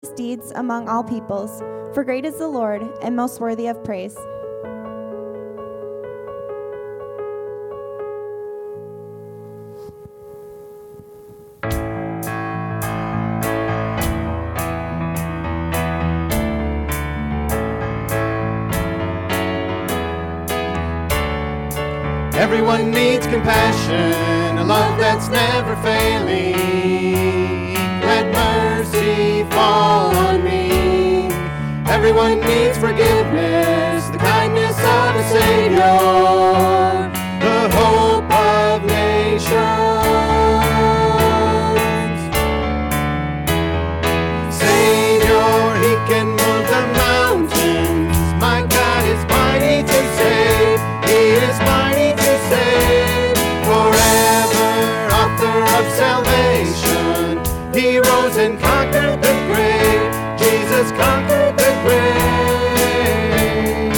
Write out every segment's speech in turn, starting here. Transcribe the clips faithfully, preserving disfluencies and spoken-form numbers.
his deeds among all peoples. For great is the Lord, and most worthy of praise. Everyone needs compassion, a love that's never failing. Let mercy fall on me. Everyone needs forgiveness, the kindness of a Savior, the hope of nations. Savior, He can move the mountains. My God is mighty to save. He is mighty to save. Forever, author of salvation. He rose and conquered the grave. Jesus conquered the grave.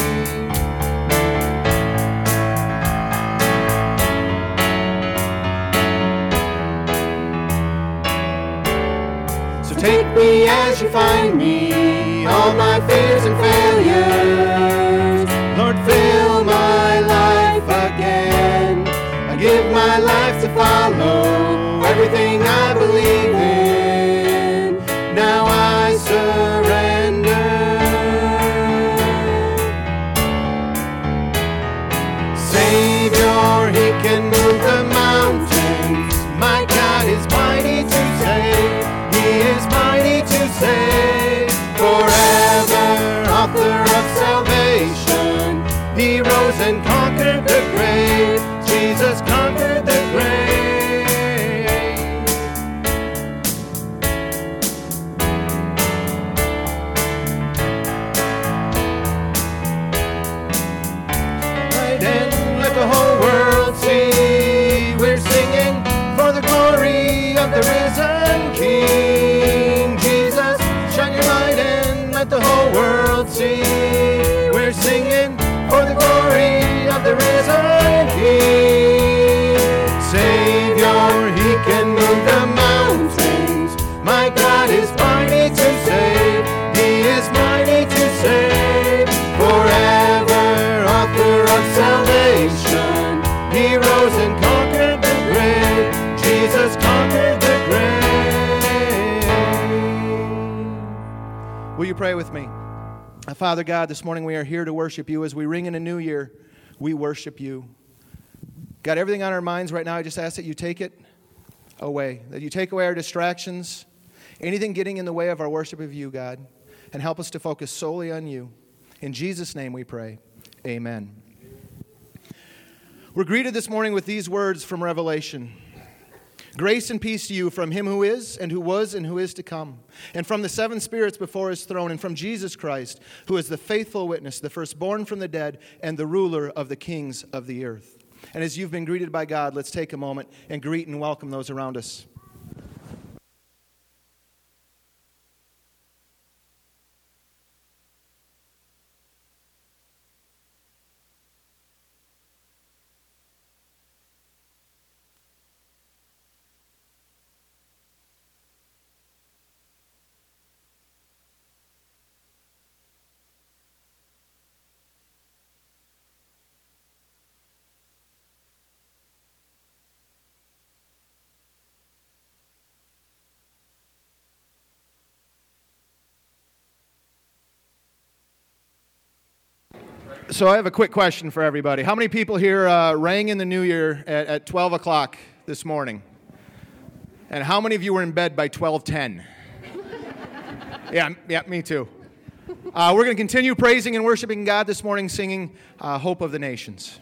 So take me as you find me, all my fears and failures. Lord, fill my life again. I give my life to follow everything I believe in. Now I surrender. Savior, He can move the mountains. My God is mighty to save. He is mighty to save. Forever, author of salvation. He rose and conquered the grave. Jesus conquered the grave. Right, and let the whole world see. We're singing for the glory of the risen King. Jesus, shine your light and let the whole world see. We're singing for the glory of the risen King. Savior, He can move the mountains. My God is mighty to save. He is mighty to save. Forever, author of salvation. He rose and conquered the grave. Jesus conquered the grave. Will you pray with me? Father God, this morning we are here to worship You. As we ring in a new year, we worship You. God, everything on our minds right now, I just ask that You take it away, that You take away our distractions, anything getting in the way of our worship of You, God, and help us to focus solely on You. In Jesus' name we pray. Amen. We're greeted this morning with these words from Revelation. Grace and peace to you from Him who is, and who was, and who is to come, and from the seven spirits before His throne, and from Jesus Christ, who is the faithful witness, the firstborn from the dead, and the ruler of the kings of the earth. And as you've been greeted by God, let's take a moment and greet and welcome those around us. So I have a quick question for everybody. How many people here uh, rang in the new year at, at twelve o'clock this morning? And how many of you were in bed by twelve ten? yeah, yeah, me too. Uh, we're going to continue praising and worshiping God this morning, singing uh, Hope of the Nations.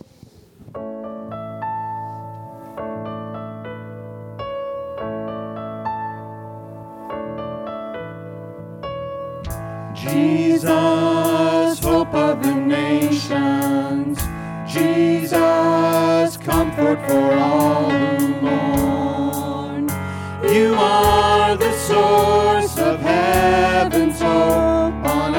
Jesus, hope of the nations, Jesus, comfort for all who mourn. You are the source of heaven's hope on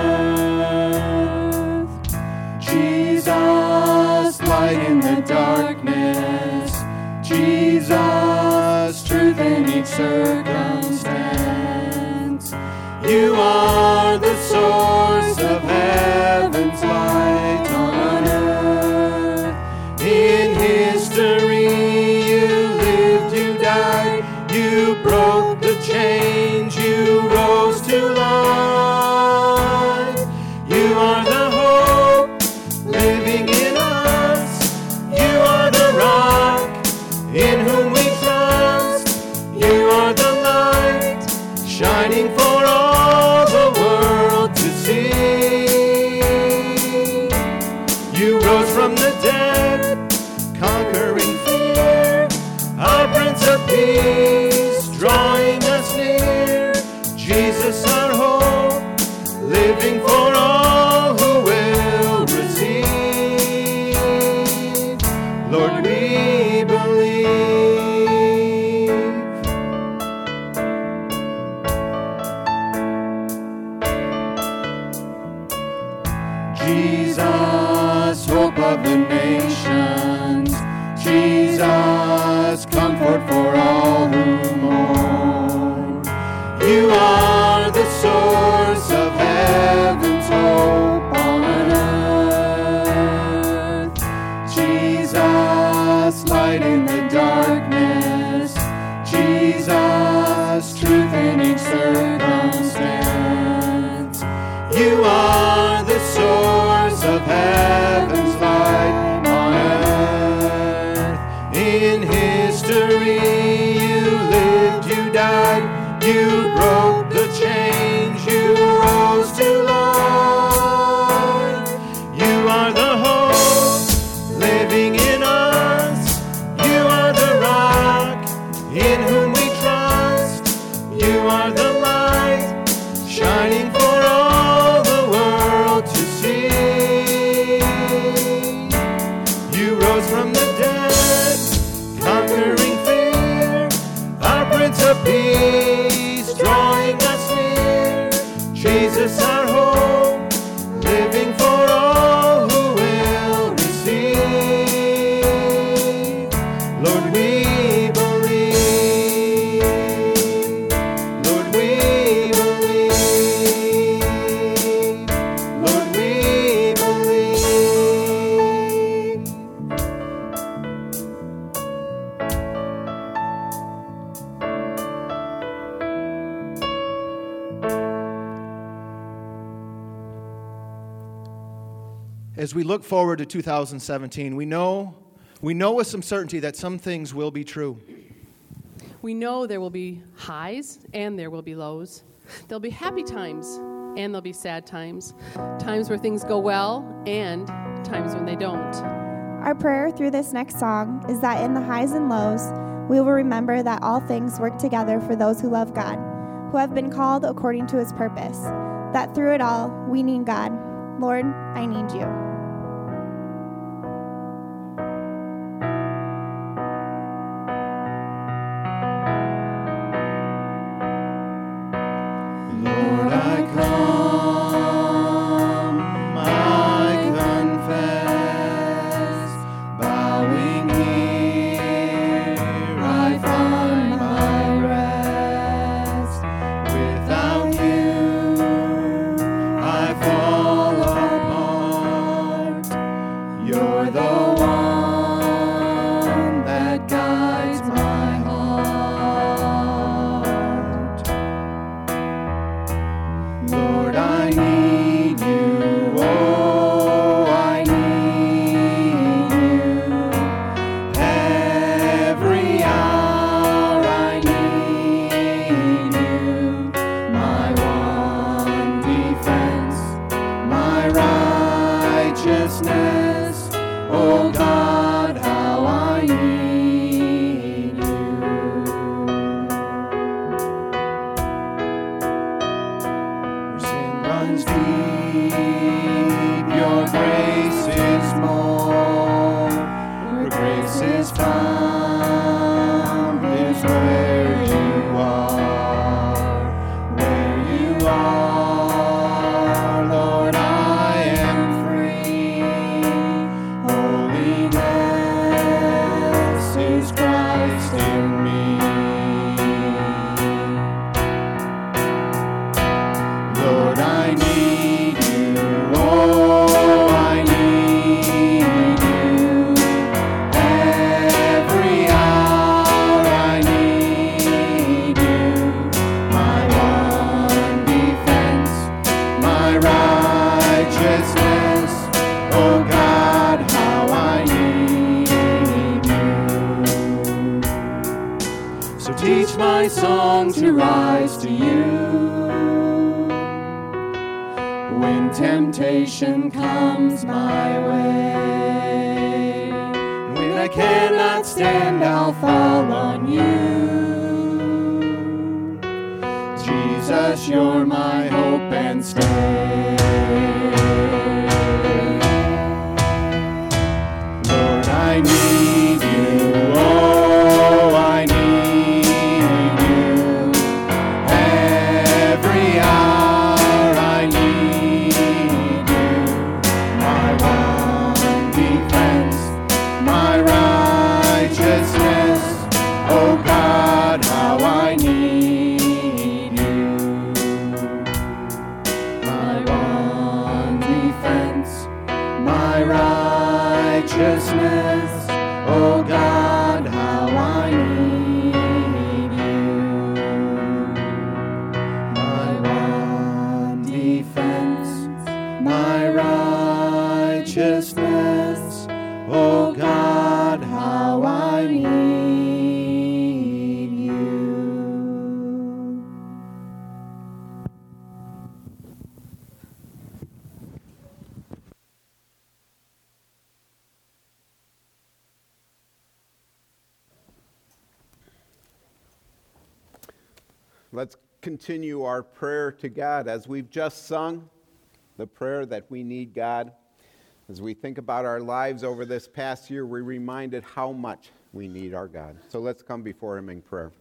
earth. Jesus, light in the darkness, Jesus, truth in each circumstance. You are the source of heaven's light on earth. In history you lived, you died, you broke the chains, you rose to life. You are the hope living in us. You are the rock in whom we trust. You are the light shining for all the world to see. You rose from the dead, conquering fear, our Prince of Peace, drawing us near. Jesus, our hope, living for all who will receive. Lord, we believe. Jesus, hope of the nations. Jesus, comfort for all who mourn. You are the source of heaven's hope on earth. Jesus, light in the darkness. Jesus, truth in each circumstance. You are the source of heaven's light on earth. In history you lived, you died, you broke the chains, you rose to life. You are the hope living in us. You are the rock in whom we trust. You are the light shining for all the world to see. You rose from the dead, conquering fear, our Prince of Peace, drawing us near. Jesus, our hope, living for all who will receive. Lord, we believe. Lord, we believe. Lord, we believe. As we look forward to two thousand seventeen, we know we know with some certainty that some things will be true. We know there will be highs and there will be lows. There'll be happy times and there'll be sad times. Times where things go well and times when they don't. Our prayer through this next song is that in the highs and lows, we will remember that all things work together for those who love God, who have been called according to his purpose, that through it all, we need God. Lord, I need you. Lord, I come, I confess, bowing here, I find my rest. Without you, I fall apart. You're the one that guides my heart. Lord, I need you, oh, I need you. Every hour I need you. My one defense, my righteousness, oh God, how I need you. Where sin runs deep, your grace is more. Where grace is found is where you are. Where you are, Lord, I am free. Holiness is Christ in me. long to rise to you. When temptation comes my way, when I cannot stand, I'll fall on you. Jesus, you're my hope and stay. Lord, I need you. Oh, I need you. Every hour I need you. My one defense, my righteousness. Oh God, how I need you. My one defense, my righteousness. Oh God, how I need you. My one defense, my righteousness. Oh God, how I need you. Let's continue our prayer to God as we've just sung the prayer that we need God. As we think about our lives over this past year, we're reminded how much we need our God. So let's come before Him in prayer.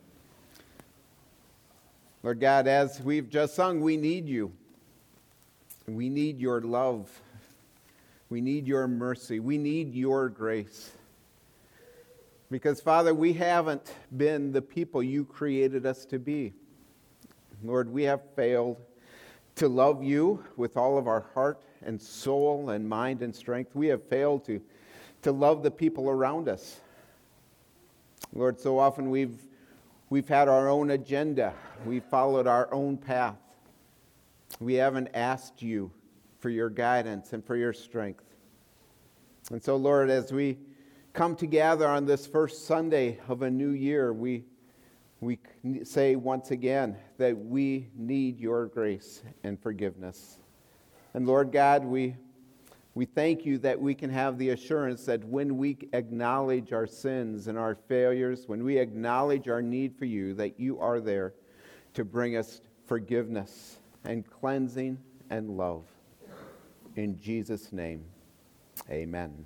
Lord God, as we've just sung, we need you. We need your love. We need your mercy. We need your grace. Because, Father, we haven't been the people you created us to be. Lord, we have failed to love you with all of our heart and soul and mind and strength. We have failed to, to love the people around us. Lord, so often we've, we've had our own agenda. We've followed our own path. We haven't asked you for your guidance and for your strength. And so, Lord, as we come together on this first Sunday of a new year, we We say once again that we need your grace and forgiveness. And Lord God, we, we thank you that we can have the assurance that when we acknowledge our sins and our failures, when we acknowledge our need for you, that you are there to bring us forgiveness and cleansing and love. In Jesus' name, amen.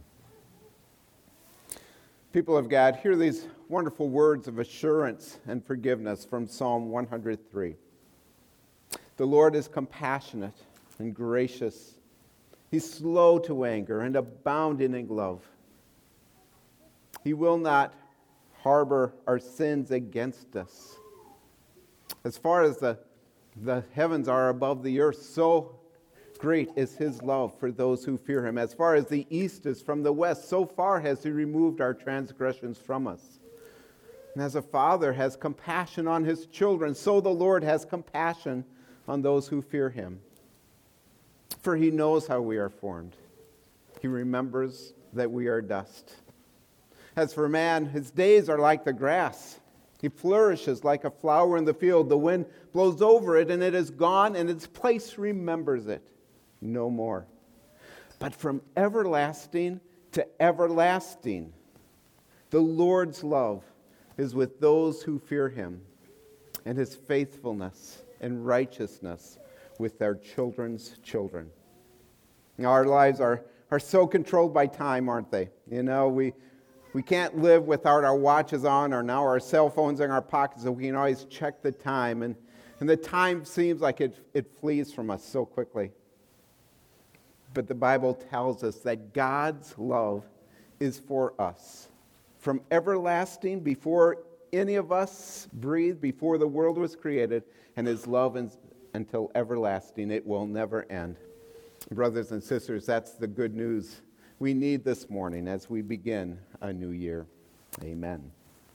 People of God, hear these wonderful words of assurance and forgiveness from Psalm one hundred three. The Lord is compassionate and gracious. He's slow to anger and abounding in love. He will not harbor our sins against us. As far as the, the heavens are above the earth, so great is his love for those who fear him. As far as the east is from the west, so far has he removed our transgressions from us. And as a father has compassion on his children, so the Lord has compassion on those who fear him. For he knows how we are formed. He remembers that we are dust. As for man, his days are like the grass. He flourishes like a flower in the field. The wind blows over it, and it is gone, and its place remembers it no more. But from everlasting to everlasting, the Lord's love is with those who fear him, and his faithfulness and righteousness with their children's children. Now, our lives are, are so controlled by time, aren't they? You know, we we can't live without our watches on or now our cell phones in our pockets so we can always check the time. And, and the time seems like it, it flees from us so quickly. But the Bible tells us that God's love is for us. From everlasting, before any of us breathed, before the world was created, and his love is until everlasting. It will never end. Brothers and sisters, that's the good news we need this morning as we begin a new year. Amen.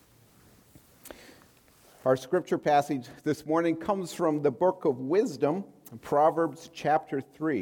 Our scripture passage this morning comes from the book of Wisdom, Proverbs chapter three.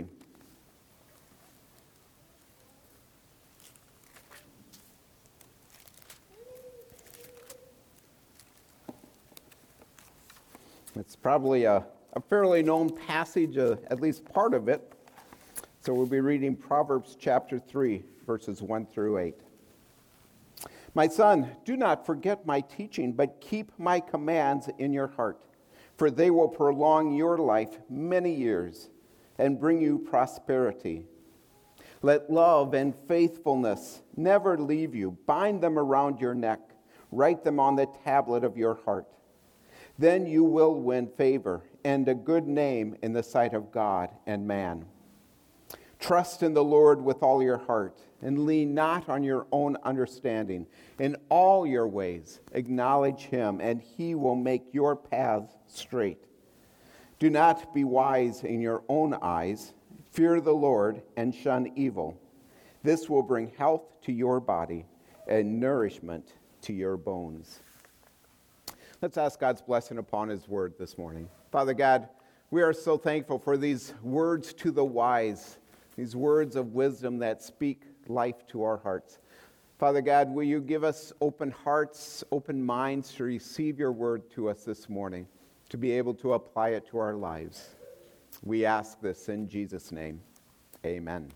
probably a, a fairly known passage, uh, at least part of it. So we'll be reading Proverbs chapter three, verses one through eight. My son, do not forget my teaching, but keep my commands in your heart, for they will prolong your life many years and bring you prosperity. Let love and faithfulness never leave you. Bind them around your neck. Write them on the tablet of your heart. Then you will win favor and a good name in the sight of God and man. Trust in the Lord with all your heart and lean not on your own understanding. In all your ways acknowledge him, and he will make your paths straight. Do not be wise in your own eyes. Fear the Lord and shun evil. This will bring health to your body and nourishment to your bones. Let's ask God's blessing upon his word this morning. Father God, we are so thankful for these words to the wise, these words of wisdom that speak life to our hearts. Father God, will you give us open hearts, open minds to receive your word to us this morning, to be able to apply it to our lives. We ask this in Jesus' name. Amen.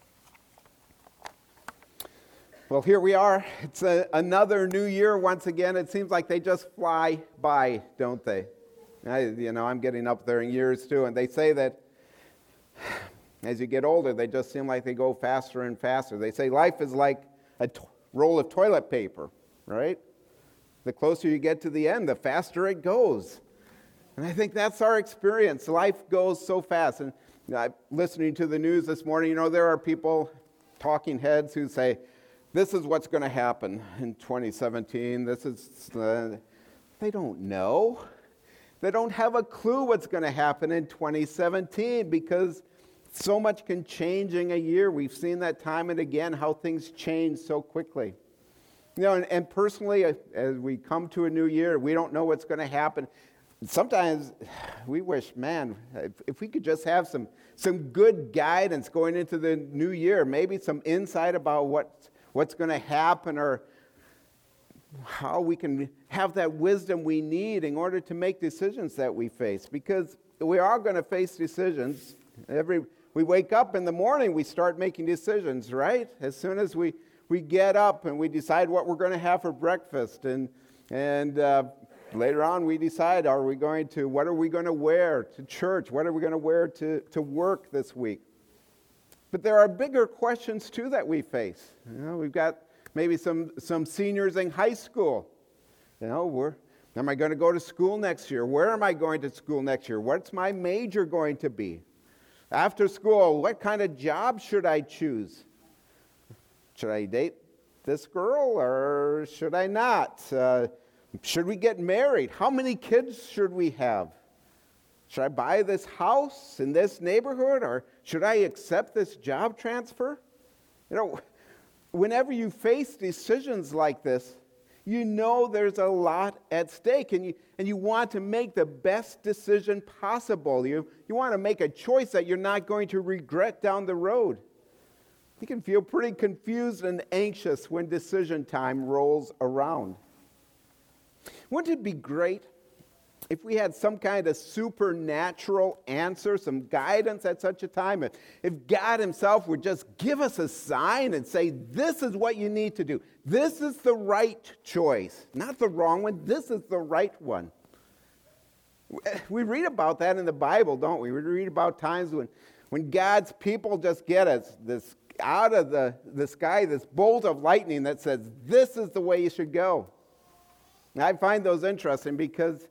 Well, here we are. It's a, another new year once again. It seems like they just fly by, don't they? I, you know, I'm getting up there in years too, and they say that as you get older, they just seem like they go faster and faster. They say life is like a to- roll of toilet paper, right? The closer you get to the end, the faster it goes. And I think that's our experience. Life goes so fast. And uh, listening to the news this morning, you know, there are people, talking heads, who say, this is what's going to happen in twenty seventeen. This is, uh, they don't know. They don't have a clue what's going to happen in twenty seventeen because so much can change in a year. We've seen that time and again, how things change so quickly. You know, and, and personally, as we come to a new year, we don't know what's going to happen. Sometimes we wish, man, if, if we could just have some, some good guidance going into the new year, maybe some insight about what, what's going to happen or how we can have that wisdom we need in order to make decisions that we face. Because we are going to face decisions. Every we wake up in the morning, we start making decisions, right? As soon as we, we get up and we decide what we're going to have for breakfast, and and uh, later on we decide, are we going to, what are we going to wear to church? What are we going to wear to, to work this week? But there are bigger questions too that we face. You know, we've got maybe some, some seniors in high school. You know, where am I going to go to school next year? Where am I going to school next year? What's my major going to be? After school, what kind of job should I choose? Should I date this girl or should I not? Uh, should we get married? How many kids should we have? Should I buy this house in this neighborhood, or should I accept this job transfer? You know, whenever you face decisions like this, you know there's a lot at stake, and you and you want to make the best decision possible. You, you want to make a choice that you're not going to regret down the road. You can feel pretty confused and anxious when decision time rolls around. Wouldn't it be great if we had some kind of supernatural answer, some guidance at such a time? If, if God himself would just give us a sign and say, this is what you need to do. This is the right choice. Not the wrong one. This is the right one. We read about that in the Bible, don't we? We read about times when, when God's people just get us this out of the, the sky, this bolt of lightning that says, this is the way you should go. And I find those interesting because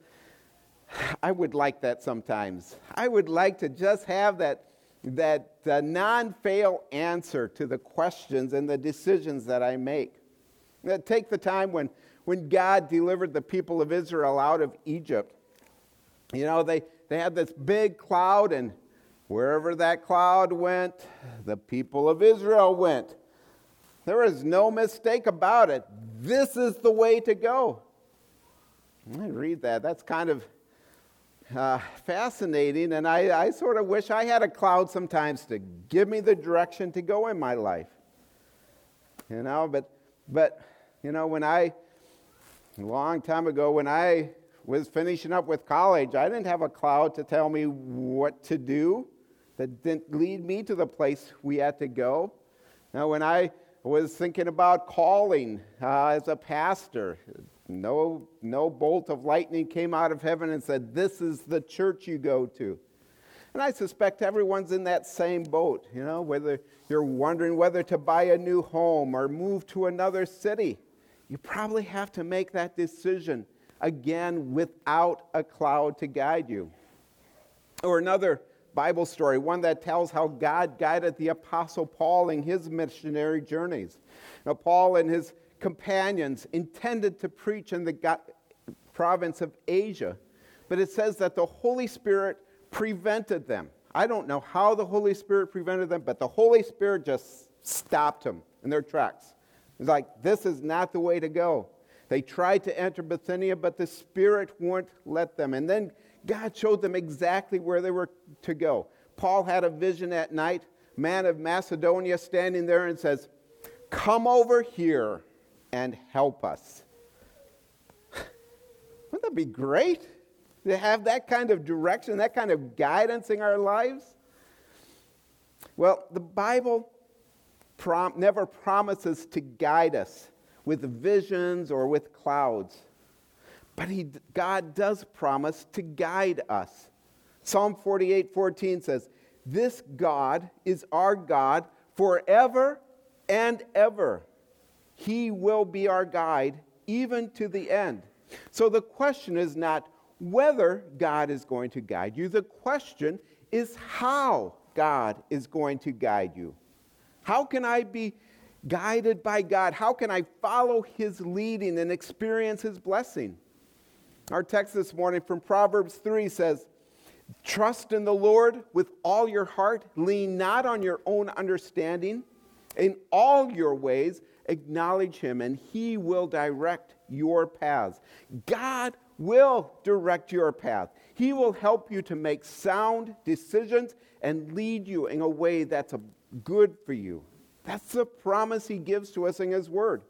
I would like that sometimes. I would like to just have that, that uh, non-fail answer to the questions and the decisions that I make. Now, take the time when, when God delivered the people of Israel out of Egypt. You know, they, they had this big cloud, and wherever that cloud went, the people of Israel went. There was no mistake about it. This is the way to go. I read that. That's kind of uh, fascinating, and I, I sort of wish I had a cloud sometimes to give me the direction to go in my life. You know, but, but you know, when I, a long time ago, when I was finishing up with college, I didn't have a cloud to tell me what to do that didn't lead me to the place we had to go. Now, when I was thinking about calling uh, as a pastor, no, no bolt of lightning came out of heaven and said, this is the church you go to. And I suspect everyone's in that same boat, you know, whether you're wondering whether to buy a new home or move to another city. You probably have to make that decision, again, without a cloud to guide you. Or another Bible story, one that tells how God guided the Apostle Paul in his missionary journeys. Now, Paul and his companions intended to preach in the Ga- province of Asia, but it says that the Holy Spirit prevented them. I don't know how the Holy Spirit prevented them, but the Holy Spirit just stopped them in their tracks. It's like, this is not the way to go. They tried to enter Bithynia, but the Spirit wouldn't let them. And then God showed them exactly where they were to go. Paul had a vision at night, man of Macedonia standing there and says, come over here and help us. Wouldn't that be great to have that kind of direction, that kind of guidance in our lives? Well, the Bible prom- never promises to guide us with visions or with clouds. But he, God does promise to guide us. Psalm forty-eight fourteen says, this God is our God forever and ever. He will be our guide even to the end. So the question is not whether God is going to guide you. The question is how God is going to guide you. How can I be guided by God? How can I follow His leading and experience His blessing? Our text this morning from Proverbs three says, trust in the Lord with all your heart, lean not on your own understanding. In all your ways, acknowledge Him, and He will direct your paths. God will direct your path. He will help you to make sound decisions and lead you in a way that's a good for you. That's the promise He gives to us in His Word.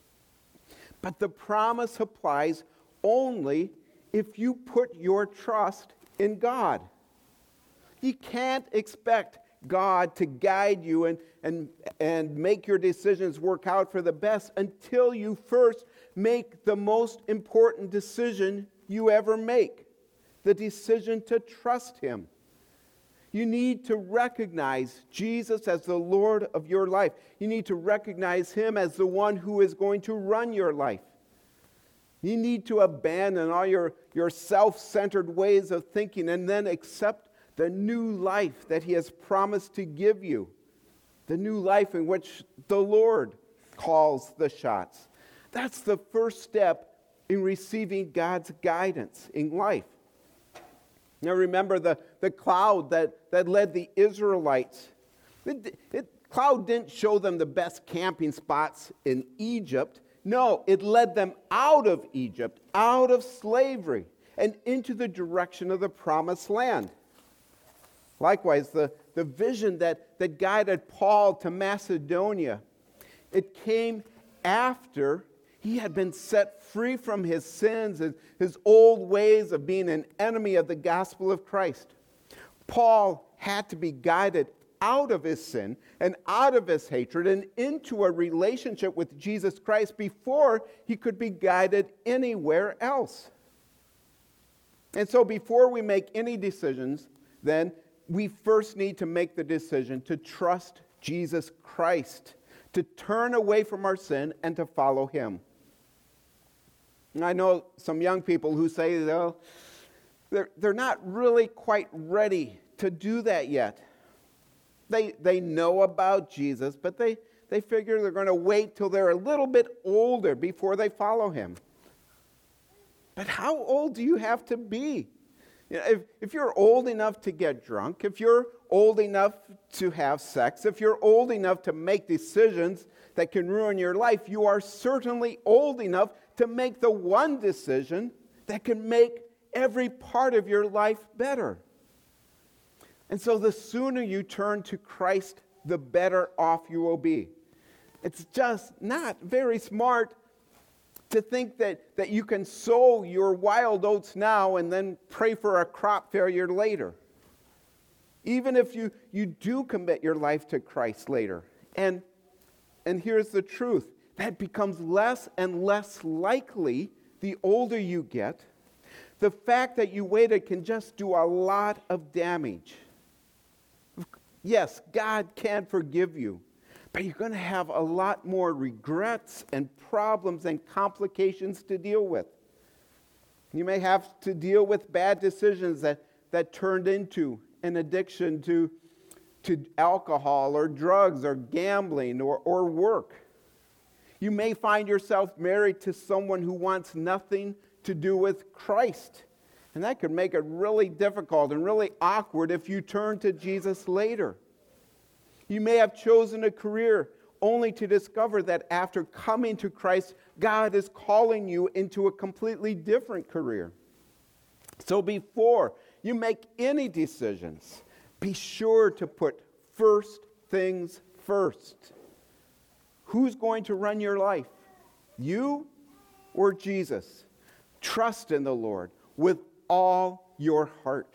But the promise applies only if you put your trust in God. You can't expect God to guide you and, and, and make your decisions work out for the best until you first make the most important decision you ever make, the decision to trust Him. You need to recognize Jesus as the Lord of your life. You need to recognize Him as the one who is going to run your life. You need to abandon all your, your self-centered ways of thinking and then accept the new life that He has promised to give you, the new life in which the Lord calls the shots. That's the first step in receiving God's guidance in life. Now remember the, the cloud that, that led the Israelites. It, it, cloud didn't show them the best camping spots in Egypt. No, it led them out of Egypt, out of slavery, and into the direction of the promised land. Likewise, the, the vision that, that guided Paul to Macedonia, it came after he had been set free from his sins and his old ways of being an enemy of the gospel of Christ. Paul had to be guided out of his sin and out of his hatred and into a relationship with Jesus Christ before he could be guided anywhere else. And so before we make any decisions, then we first need to make the decision to trust Jesus Christ, to turn away from our sin and to follow Him. And I know some young people who say, well, they're, they're not really quite ready to do that yet. They, they know about Jesus, but they, they figure they're going to wait till they're a little bit older before they follow Him. But how old do you have to be? You know, if, if you're old enough to get drunk, if you're old enough to have sex, if you're old enough to make decisions that can ruin your life, you are certainly old enough to make the one decision that can make every part of your life better. And so the sooner you turn to Christ, the better off you will be. It's just not very smart To think that, that you can sow your wild oats now and then pray for a crop failure later. Even if you, you do commit your life to Christ later. And, and here's the truth. That becomes less and less likely the older you get. The fact that you waited can just do a lot of damage. Yes, God can forgive you, but you're going to have a lot more regrets and problems and complications to deal with. You may have to deal with bad decisions that, that turned into an addiction to, to alcohol or drugs or gambling or, or work. You may find yourself married to someone who wants nothing to do with Christ. And that could make it really difficult and really awkward if you turn to Jesus later. You may have chosen a career only to discover that after coming to Christ, God is calling you into a completely different career. So before you make any decisions, be sure to put first things first. Who's going to run your life? You or Jesus? Trust in the Lord with all your heart.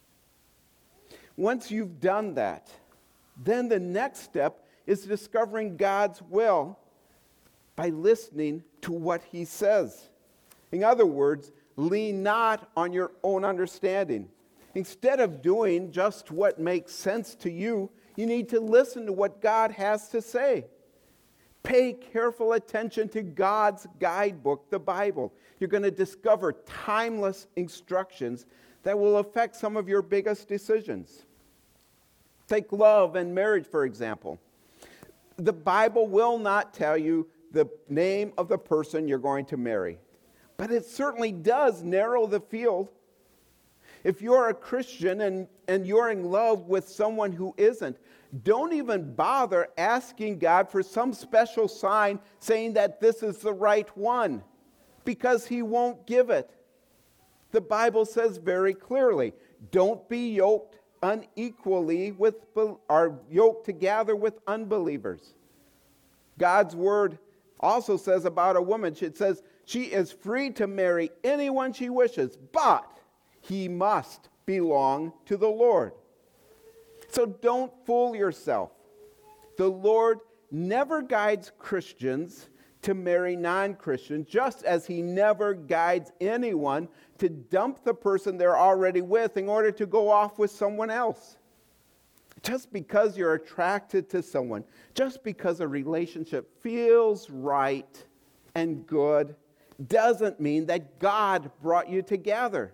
Once you've done that, then the next step is discovering God's will by listening to what He says. In other words, lean not on your own understanding. Instead of doing just what makes sense to you, you need to listen to what God has to say. Pay careful attention to God's guidebook, the Bible. You're going to discover timeless instructions that will affect some of your biggest decisions. Take love and marriage, for example. The Bible will not tell you the name of the person you're going to marry, but it certainly does narrow the field. If you're a Christian and, and you're in love with someone who isn't, don't even bother asking God for some special sign saying that this is the right one, because He won't give it. The Bible says very clearly, don't be yoked unequally with, or yoked together with unbelievers. God's word also says about a woman, it says she is free to marry anyone she wishes, but he must belong to the Lord. So don't fool yourself. The Lord never guides Christians to marry non-Christians, just as He never guides anyone to dump the person they're already with in order to go off with someone else. Just because you're attracted to someone, just because a relationship feels right and good, doesn't mean that God brought you together.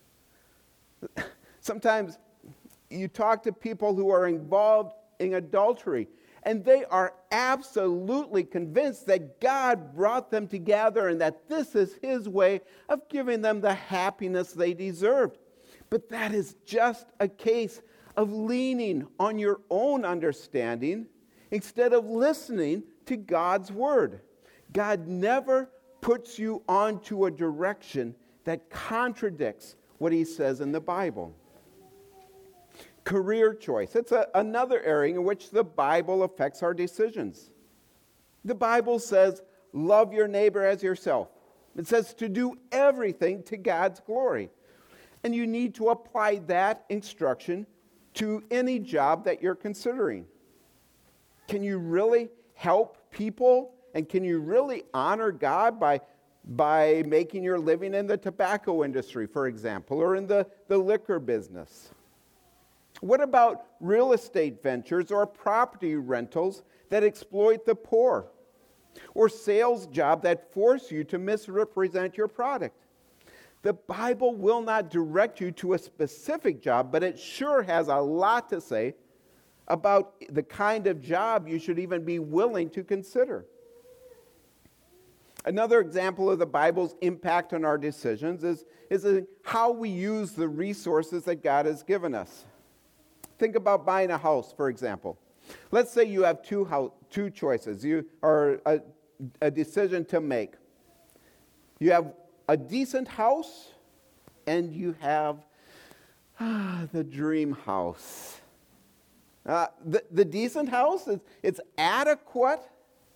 Sometimes you talk to people who are involved in adultery, and they are absolutely convinced that God brought them together and that this is His way of giving them the happiness they deserved. But that is just a case of leaning on your own understanding instead of listening to God's word. God never puts you onto a direction that contradicts what He says in the Bible. Career choice. It's a, another area in which the Bible affects our decisions. The Bible says, love your neighbor as yourself. It says to do everything to God's glory. And you need to apply that instruction to any job that you're considering. Can you really help people? And can you really honor God by, by making your living in the tobacco industry, for example, or in the, the liquor business? What about real estate ventures or property rentals that exploit the poor? Or sales jobs that force you to misrepresent your product? The Bible will not direct you to a specific job, but it sure has a lot to say about the kind of job you should even be willing to consider. Another example of the Bible's impact on our decisions is, is how we use the resources that God has given us. Think about buying a house, for example. Let's say you have two house, two choices, you or a, a decision to make. You have a decent house, and you have ah, the dream house. Uh, the, the decent house, is it's adequate,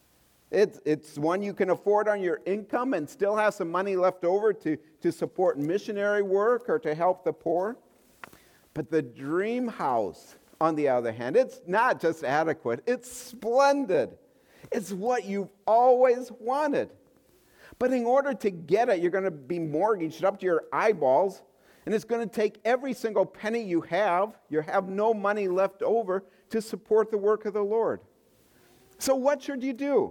It's, it's one you can afford on your income and still have some money left over to, to support missionary work or to help the poor. But the dream house, on the other hand, it's not just adequate, it's splendid. It's what you've always wanted. But in order to get it, you're going to be mortgaged up to your eyeballs, and it's going to take every single penny you have. You have no money left over to support the work of the Lord. So what should you do?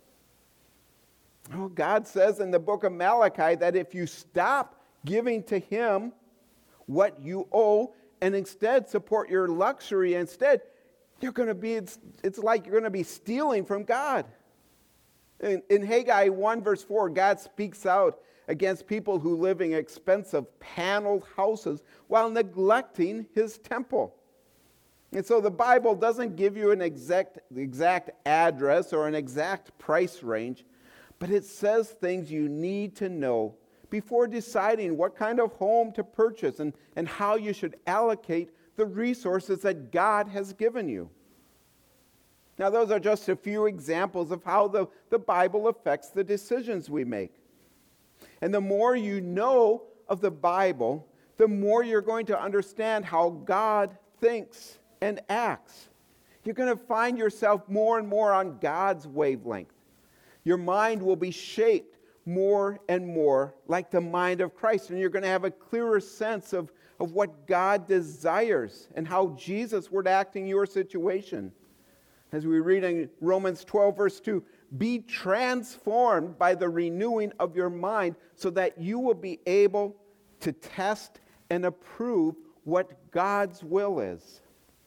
Well, God says in the book of Malachi that if you stop giving to Him what you owe and instead support your luxury instead, you're going to be, it's, it's like you're going to be stealing from God. In, in Haggai one verse four, God speaks out against people who live in expensive paneled houses while neglecting His temple. And so the Bible doesn't give you an exact, exact address or an exact price range, but it says things you need to know before deciding what kind of home to purchase and, and how you should allocate the resources that God has given you. Now, those are just a few examples of how the, the Bible affects the decisions we make. And the more you know of the Bible, the more you're going to understand how God thinks and acts. You're going to find yourself more and more on God's wavelength. Your mind will be shaped more and more like the mind of Christ, and you're going to have a clearer sense of, of what God desires and how Jesus would act in your situation. As we read in Romans twelve, verse two, be transformed by the renewing of your mind so that you will be able to test and approve what God's will is.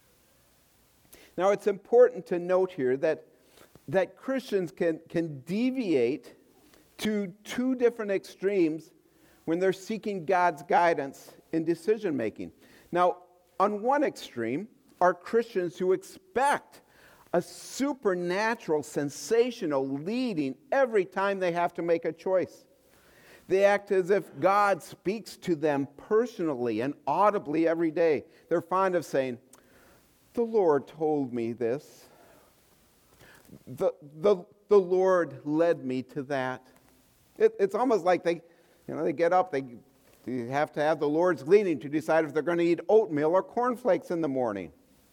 Now, it's important to note here that, that Christians can, can deviate to two different extremes when they're seeking God's guidance in decision making. Now, on one extreme are Christians who expect a supernatural, sensational leading every time they have to make a choice. They act as if God speaks to them personally and audibly every day. They're fond of saying, "The Lord told me this. The, the, the Lord led me to that." It, it's almost like they, you know, they get up, they, they have to have the Lord's leading to decide if they're going to eat oatmeal or cornflakes in the morning.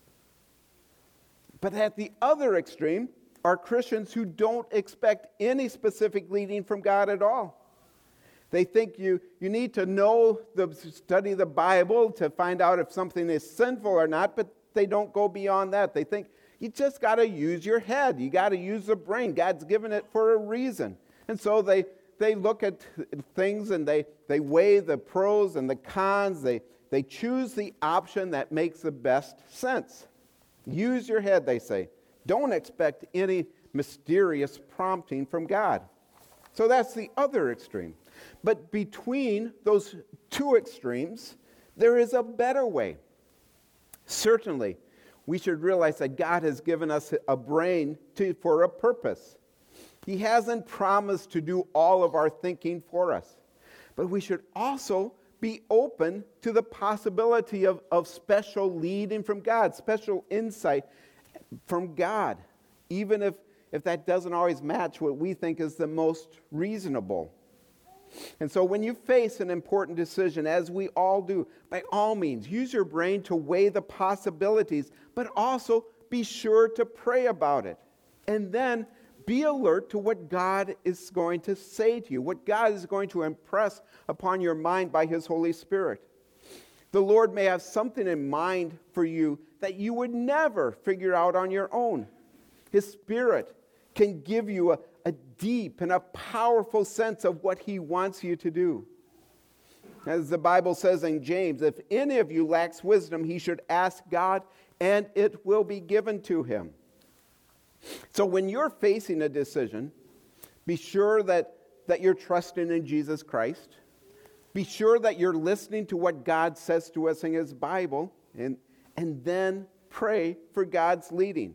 But at the other extreme are Christians who don't expect any specific leading from God at all. They think you, you need to know, the, study the Bible to find out if something is sinful or not, but they don't go beyond that. They think you just got to use your head. You got to use the brain. God's given it for a reason. And so they, they look at things and they, they weigh the pros and the cons. They, they choose the option that makes the best sense. Use your head, they say. Don't expect any mysterious prompting from God. So that's the other extreme. But between those two extremes, there is a better way. Certainly, we should realize that God has given us a brain to, for a purpose. He hasn't promised to do all of our thinking for us. But we should also be open to the possibility of, of special leading from God, special insight from God, even if, if that doesn't always match what we think is the most reasonable. And so when you face an important decision, as we all do, by all means, use your brain to weigh the possibilities, but also be sure to pray about it. And then be alert to what God is going to say to you, what God is going to impress upon your mind by His Holy Spirit. The Lord may have something in mind for you that you would never figure out on your own. His Spirit can give you a, a deep and a powerful sense of what He wants you to do. As the Bible says in James, if any of you lacks wisdom, he should ask God, and it will be given to him. So when you're facing a decision, be sure that, that you're trusting in Jesus Christ. Be sure that you're listening to what God says to us in His Bible, and, and then pray for God's leading.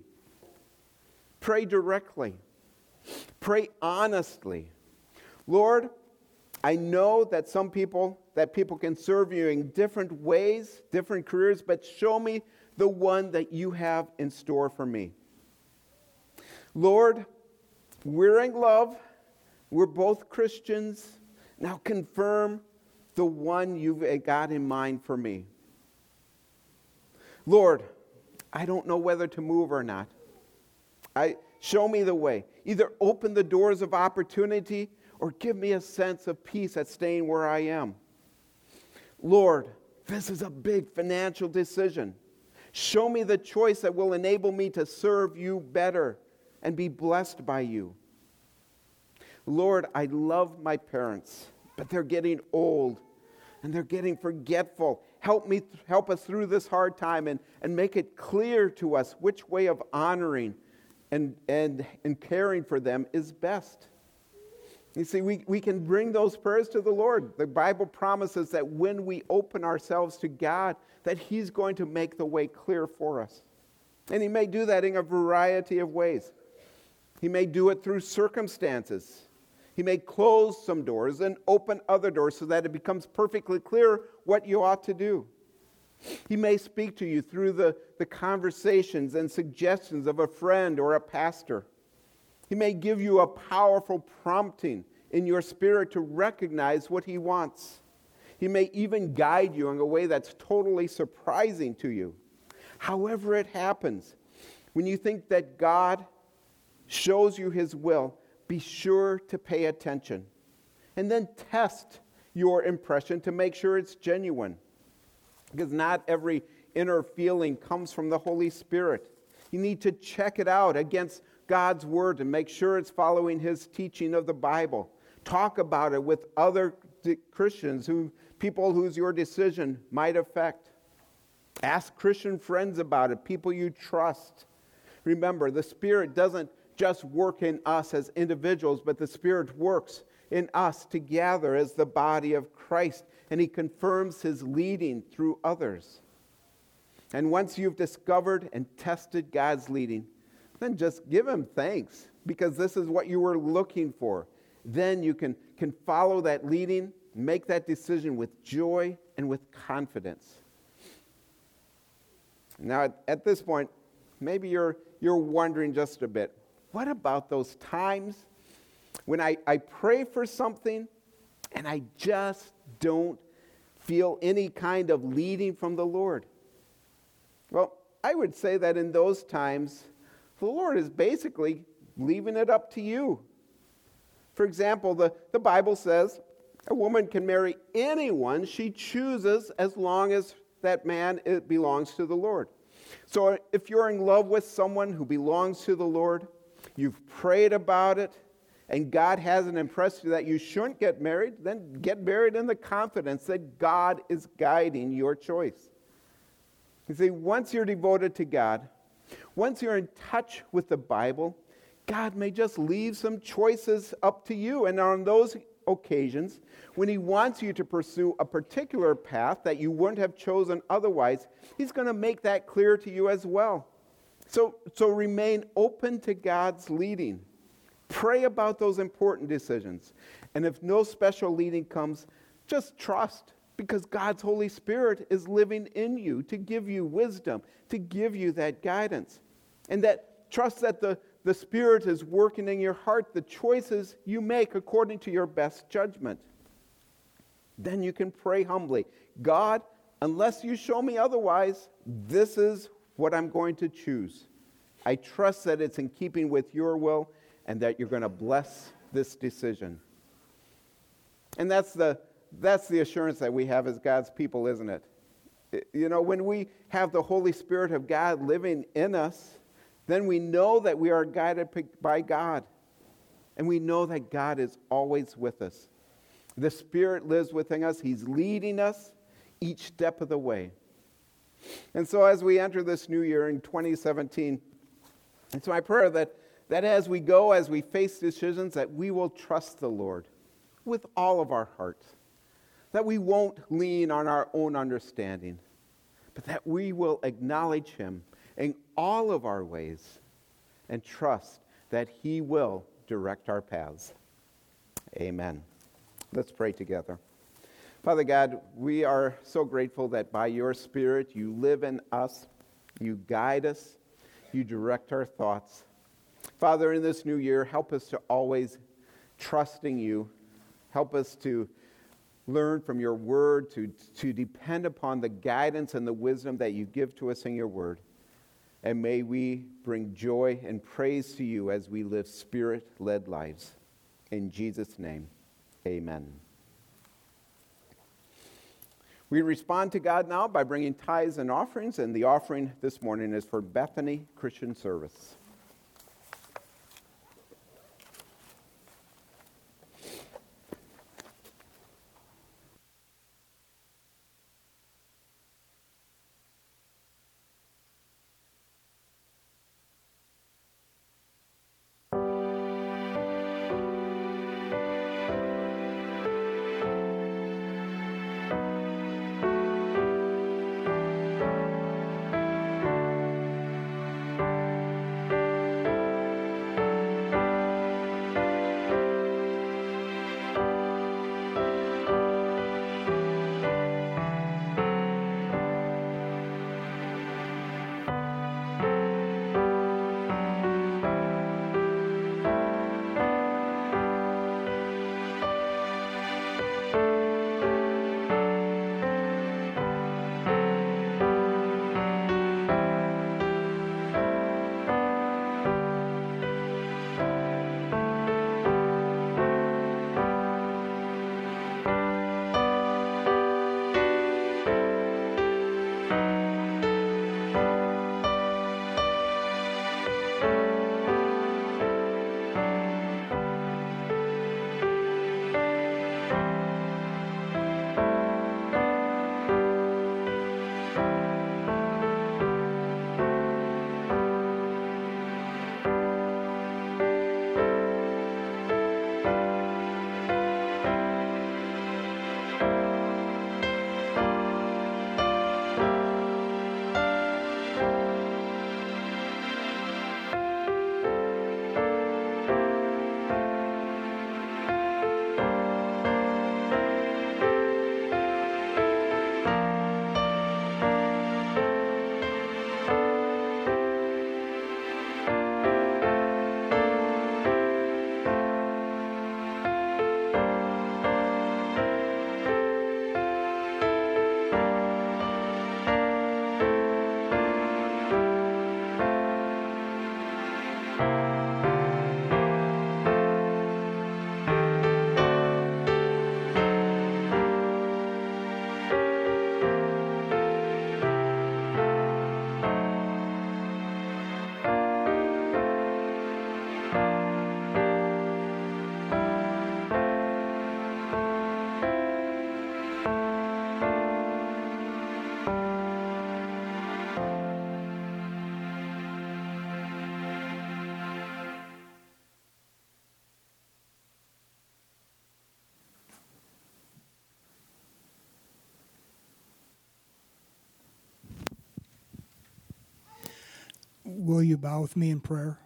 Pray directly. Pray honestly. Lord, I know that some people, that people can serve you in different ways, different careers, but show me the one that you have in store for me. Lord, we're in love. We're both Christians. Now confirm the one you've got in mind for me. Lord, I don't know whether to move or not. I show me the way. Either open the doors of opportunity or give me a sense of peace at staying where I am. Lord, this is a big financial decision. Show me the choice that will enable me to serve you better and be blessed by you. Lord, I love my parents, but they're getting old and they're getting forgetful. Help me, help us through this hard time and, and make it clear to us which way of honoring and, and, and caring for them is best. You see, we, we can bring those prayers to the Lord. The Bible promises that when we open ourselves to God, that He's going to make the way clear for us. And He may do that in a variety of ways. He may do it through circumstances. He may close some doors and open other doors so that it becomes perfectly clear what you ought to do. He may speak to you through the, the conversations and suggestions of a friend or a pastor. He may give you a powerful prompting in your spirit to recognize what He wants. He may even guide you in a way that's totally surprising to you. However it happens, when you think that God shows you His will, be sure to pay attention. And then test your impression to make sure it's genuine. Because not every inner feeling comes from the Holy Spirit. You need to check it out against God's Word and make sure it's following His teaching of the Bible. Talk about it with other Christians, who people whose your decision might affect. Ask Christian friends about it, people you trust. Remember, the Spirit doesn't just work in us as individuals, but the Spirit works in us together as the body of Christ, and He confirms His leading through others. And once you've discovered and tested God's leading, then just give Him thanks, because this is what you were looking for. Then you can, can follow that leading, make that decision with joy and with confidence. Now, at, at this point, maybe you're, you're wondering just a bit, what about those times when I, I pray for something and I just don't feel any kind of leading from the Lord? Well, I would say that in those times, the Lord is basically leaving it up to you. For example, the, the Bible says a woman can marry anyone she chooses as long as that man it belongs to the Lord. So if you're in love with someone who belongs to the Lord, you've prayed about it, and God hasn't impressed you that you shouldn't get married, then get married in the confidence that God is guiding your choice. You see, once you're devoted to God, once you're in touch with the Bible, God may just leave some choices up to you. And on those occasions, when He wants you to pursue a particular path that you wouldn't have chosen otherwise, He's going to make that clear to you as well. So, so remain open to God's leading. Pray about those important decisions. And if no special leading comes, just trust, because God's Holy Spirit is living in you to give you wisdom, to give you that guidance. And that trust that the, the Spirit is working in your heart the choices you make according to your best judgment. Then you can pray humbly, God, unless you show me otherwise, this is what I'm going to choose. I trust that it's in keeping with your will and that you're going to bless this decision. And that's the that's the assurance that we have as God's people, isn't it? You know, when we have the Holy Spirit of God living in us, then we know that we are guided by God. And we know that God is always with us. The Spirit lives within us. He's leading us each step of the way. And so as we enter this new year in twenty seventeen, it's my prayer that, that as we go, as we face decisions, that we will trust the Lord with all of our hearts. That we won't lean on our own understanding, but that we will acknowledge Him in all of our ways and trust that He will direct our paths. Amen. Let's pray together. Father God, we are so grateful that by your Spirit you live in us, you guide us, you direct our thoughts. Father, in this new year, help us to always trusting you. Help us to learn from your word, to, to depend upon the guidance and the wisdom that you give to us in your word. And may we bring joy and praise to you as we live spirit-led lives. In Jesus' name, amen. We respond to God now by bringing tithes and offerings, and the offering this morning is for Bethany Christian Service. Will you bow with me in prayer?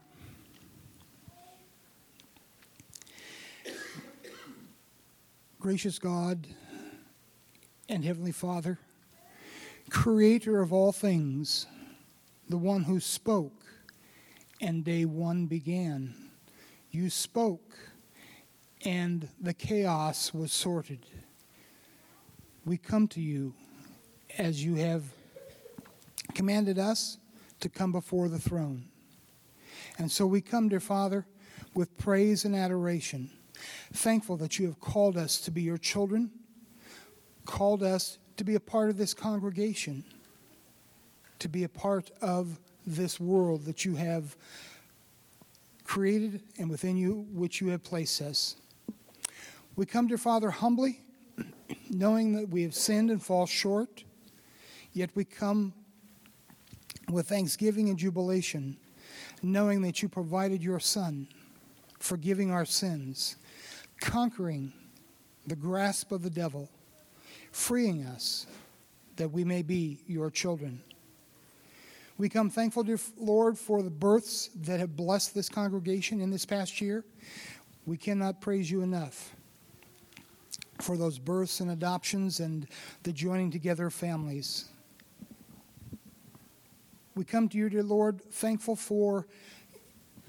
Gracious God and Heavenly Father, Creator of all things, the one who spoke and day one began. You spoke and the chaos was sorted. We come to you as you have commanded us to come before the throne. And so we come, dear Father, with praise and adoration, thankful that you have called us to be your children, called us to be a part of this congregation, to be a part of this world that you have created and within you which you have placed us. We come, dear Father, humbly, knowing that we have sinned and fall short, yet we come with thanksgiving and jubilation, knowing that you provided your Son, forgiving our sins, conquering the grasp of the devil, freeing us that we may be your children. We come thankful, dear Lord, for the births that have blessed this congregation in this past year. We cannot praise you enough for those births and adoptions and the joining together of families. We come to you, dear Lord, thankful for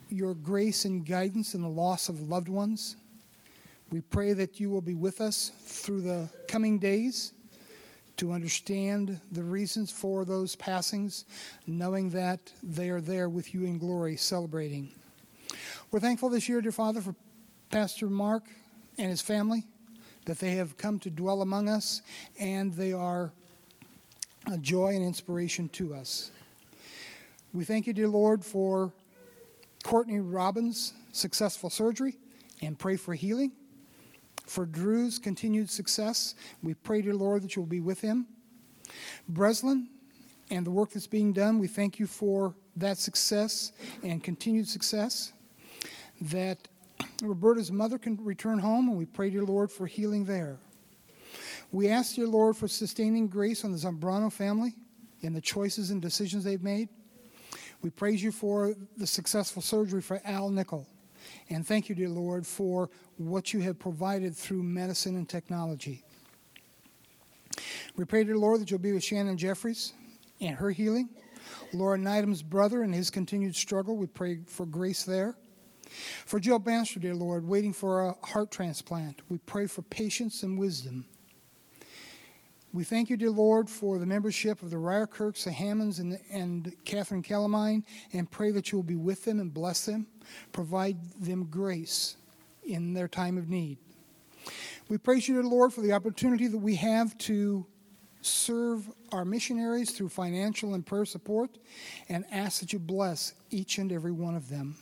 your grace and guidance in the loss of loved ones. We pray that you will be with us through the coming days to understand the reasons for those passings, knowing that they are there with you in glory celebrating. We're thankful this year, dear Father, for Pastor Mark and his family, that they have come to dwell among us, and they are a joy and inspiration to us. We thank you, dear Lord, for Courtney Robbins' successful surgery and pray for healing. For Drew's continued success, we pray, dear Lord, that you'll be with him. Breslin and the work that's being done, we thank you for that success and continued success. That Roberta's mother can return home, and we pray, dear Lord, for healing there. We ask, dear Lord, for sustaining grace on the Zambrano family and the choices and decisions they've made. We praise you for the successful surgery for Al Nickel. And thank you, dear Lord, for what you have provided through medicine and technology. We pray, dear Lord, that you'll be with Shannon Jeffries and her healing. Laura Neidham's brother and his continued struggle, we pray for grace there. For Jill Bannister, dear Lord, waiting for a heart transplant, we pray for patience and wisdom. We thank you, dear Lord, for the membership of the Ryerkirks, the Hammonds, and, and Catherine Calamine, and pray that you will be with them and bless them, provide them grace in their time of need. We praise you, dear Lord, for the opportunity that we have to serve our missionaries through financial and prayer support, and ask that you bless each and every one of them.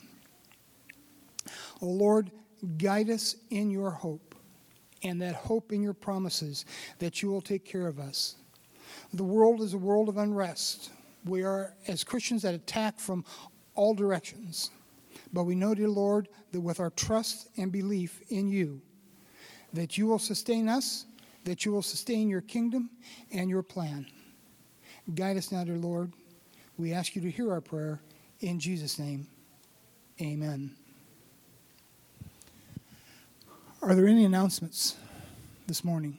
O Lord, guide us in your hope, and that hope in your promises that you will take care of us. The world is a world of unrest. We are, as Christians, at attack from all directions. But we know, dear Lord, that with our trust and belief in you, that you will sustain us, that you will sustain your kingdom and your plan. Guide us now, dear Lord. We ask you to hear our prayer. In Jesus' name, amen. Are there any announcements this morning?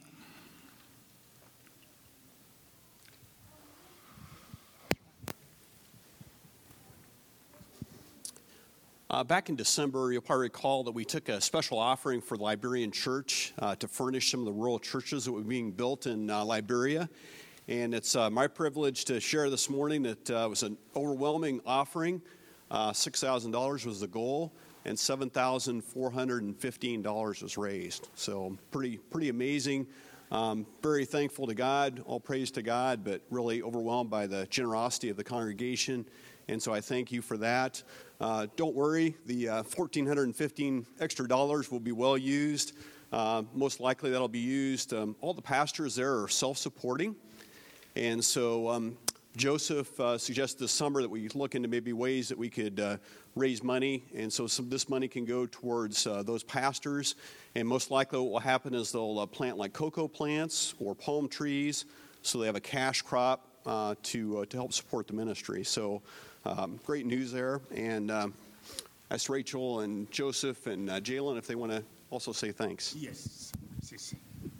Uh, back in December, you'll probably recall that we took a special offering for the Liberian Church uh, to furnish some of the rural churches that were being built in uh, Liberia. And it's uh, my privilege to share this morning that uh, it was an overwhelming offering. Uh, six thousand dollars was the goal, and seven thousand four hundred fifteen dollars was raised. So pretty pretty amazing. Um, very thankful to God, all praise to God, but really overwhelmed by the generosity of the congregation. And so I thank you for that. Uh, don't worry, the uh, one thousand four hundred fifteen extra dollars will be well used. Uh, most likely that'll be used. Um, all the pastors there are self-supporting. And so um, Joseph uh, suggested this summer that we look into maybe ways that we could uh, raise money. And so some, this money can go towards uh, those pastors. And most likely what will happen is they'll uh, plant like cocoa plants or palm trees so they have a cash crop uh, to, uh, to help support the ministry. So um, great news there. And um, ask Rachel and Joseph and uh, Jalen if they want to also say thanks. Yes. Yes.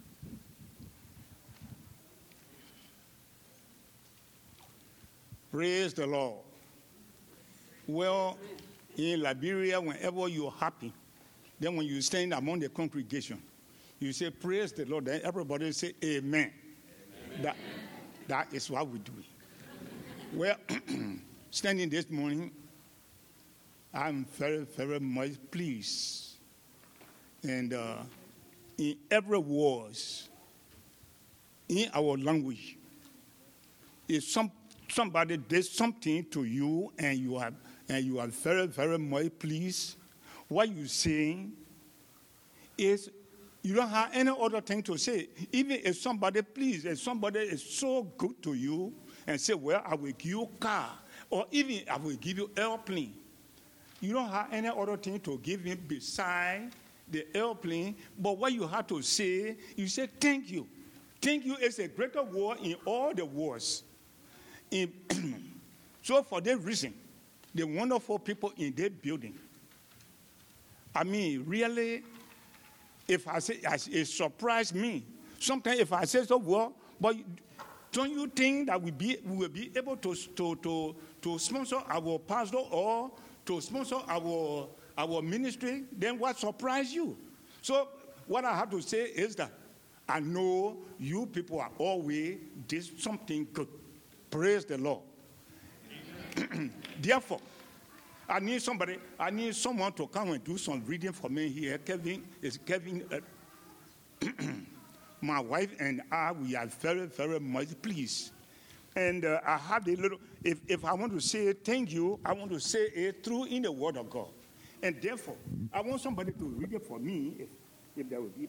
Praise the Lord. Well, in Liberia, whenever you're happy, then when you stand among the congregation, you say, praise the Lord. Then everybody say, amen. Amen. That, that is what we do. Well, standing this morning, I'm very, very much pleased. And uh, in every word, in our language, if some somebody did something to you and you are and you are very, very much pleased, what you're saying is you don't have any other thing to say. Even if somebody pleased, if somebody is so good to you and say, well, I will give you a car, or even I will give you airplane, you don't have any other thing to give him beside the airplane. But what you have to say, you say, thank you. Thank you is a greater word in all the words. In so for that reason, the wonderful people in that building, I mean, really, if I say, it surprised me. Sometimes if I say so, well, but don't you think that we be we will be able to to to to sponsor our pastor or to sponsor our, our ministry, then what surprised you? So what I have to say is that I know you people are always did something good. Praise the Lord. Therefore, I need somebody, I need someone to come and do some reading for me here. Kevin is Kevin. Uh, my wife and I, we are very, very much pleased. And uh, I have a little, if, if I want to say thank you, I want to say it through in the Word of God. And therefore, I want somebody to read it for me, if, if there will be.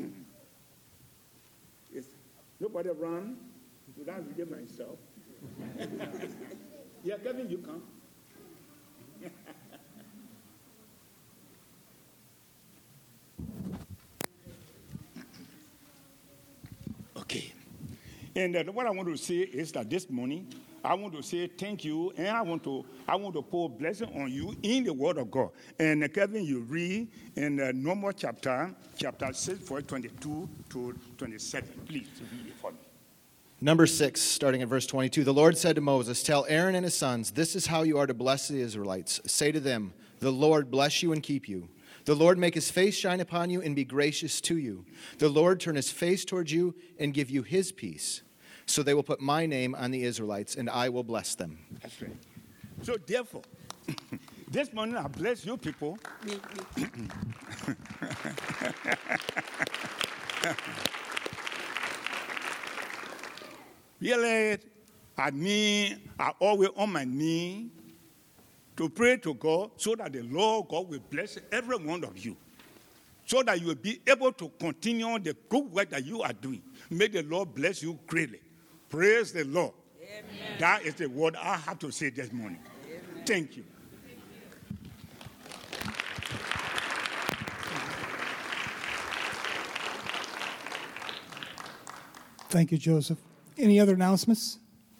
Is nobody around? Did I read it myself? Yeah, Kevin, you come. Okay. And uh, what I want to say is that this morning, I want to say thank you, and I want to I want to pour blessing on you in the Word of God. And uh, Kevin, you read in uh, no more chapter, chapter six, verse twenty-two to twenty-seven. Please read it for me. Number six, starting at verse twenty-two. The Lord said to Moses, tell Aaron and his sons, this is how you are to bless the Israelites. Say to them, the Lord bless you and keep you. The Lord make his face shine upon you and be gracious to you. The Lord turn his face towards you and give you his peace. So they will put my name on the Israelites, and I will bless them. That's right. So therefore, this morning I bless you people. Really, I need, I always on my knee to pray to God so that the Lord God will bless every one of you. So that you will be able to continue the good work that you are doing. May the Lord bless you greatly. Praise the Lord. Amen. That is the word I have to say this morning. Amen. Thank you. Thank you, Joseph. Any other announcements?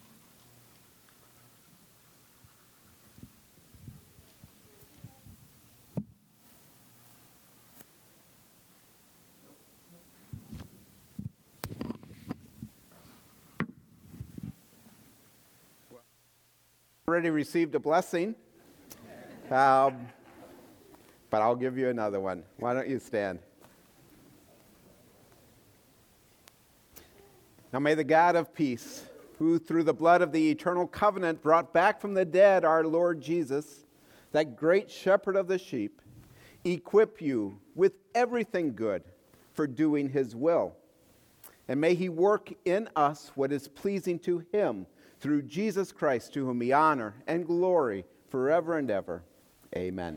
Already received a blessing, um, but I'll give you another one. Why don't you stand? Now may the God of peace, who through the blood of the eternal covenant brought back from the dead our Lord Jesus, that great shepherd of the sheep, equip you with everything good for doing his will. And may he work in us what is pleasing to him, through Jesus Christ, to whom be honor and glory forever and ever. Amen.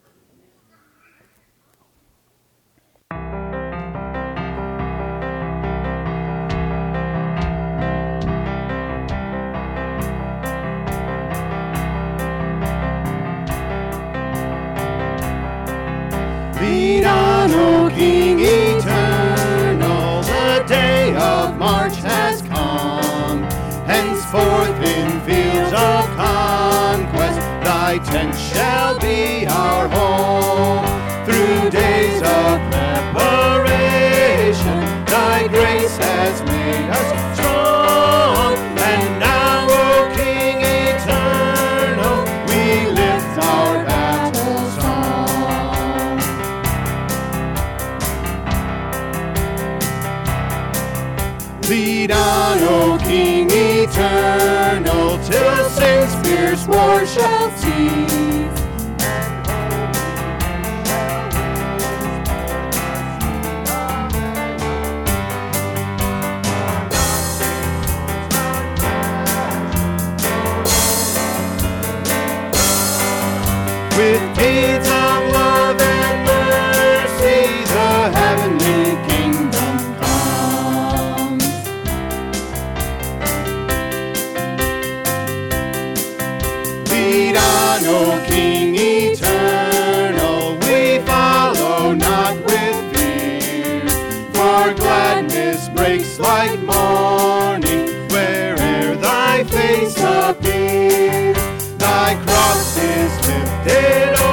Lead on, O King eternal, the day of March has come. Henceforth in fields of conquest, thy tent shall be our home. Through days of preparation, thy grace has made us strong. And now, O King eternal, we lift our battle song. Lead on, O King eternal, till sin's fierce war shall cease. With deeds of love and mercy, the heavenly kingdom comes. Lead on, O King eternal, we follow not with fear, for gladness breaks like morning where'er thy face appears. Thy cross is lifted